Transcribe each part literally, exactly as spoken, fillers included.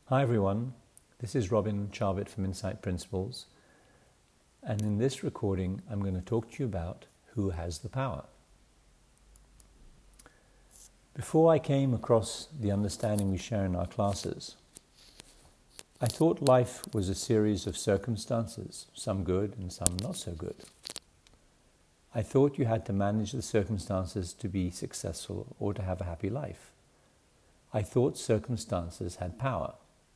Hi everyone, this is Robin Charvitt from Insight Principles, and in this recording I'm going to talk to you about who has the power. Before I came across the understanding we share in our classes, I thought life was a series of circumstances, some good and some not so good. I thought you had to manage the circumstances to be successful or to have a happy life. I thought circumstances had power.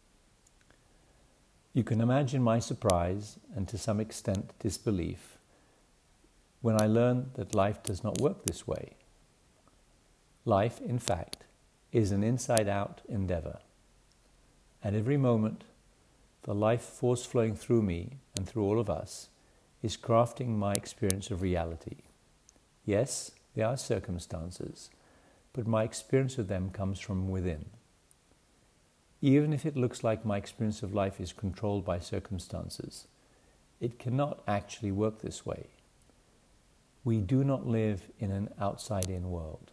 You can imagine my surprise and to some extent disbelief when I learned that life does not work this way. Life, in fact, is an inside-out endeavor. At every moment, the life force flowing through me and through all of us is crafting my experience of reality. Yes, there are circumstances, but my experience of them comes from within. Even if it looks like my experience of life is controlled by circumstances, it cannot actually work this way. We do not live in an outside-in world.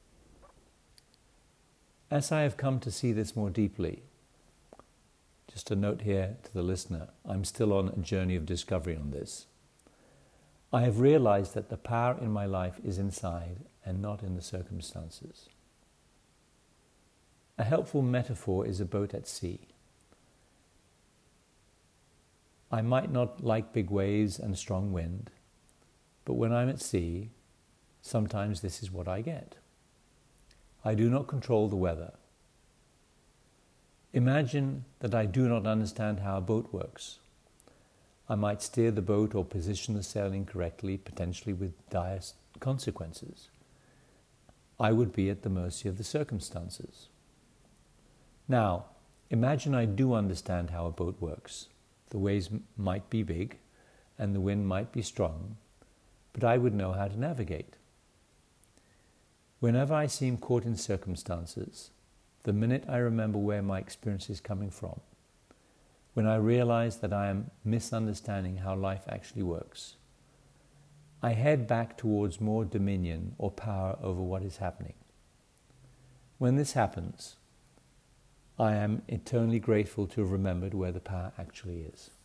As I have come to see this more deeply, just a note here to the listener, I'm still on a journey of discovery on this. I have realized that the power in my life is inside and not in the circumstances. A helpful metaphor is a boat at sea. I might not like big waves and strong wind, but when I'm at sea, sometimes this is what I get. I do not control the weather. Imagine that I do not understand how a boat works. I might steer the boat or position the sail incorrectly, potentially with dire consequences. I would be at the mercy of the circumstances. Now, imagine I do understand how a boat works. The waves m- might be big and the wind might be strong, but I would know how to navigate. Whenever I seem caught in circumstances, the minute I remember where my experience is coming from, when I realize that I am misunderstanding how life actually works, I head back towards more dominion or power over what is happening. When this happens, I am eternally grateful to have remembered where the power actually is.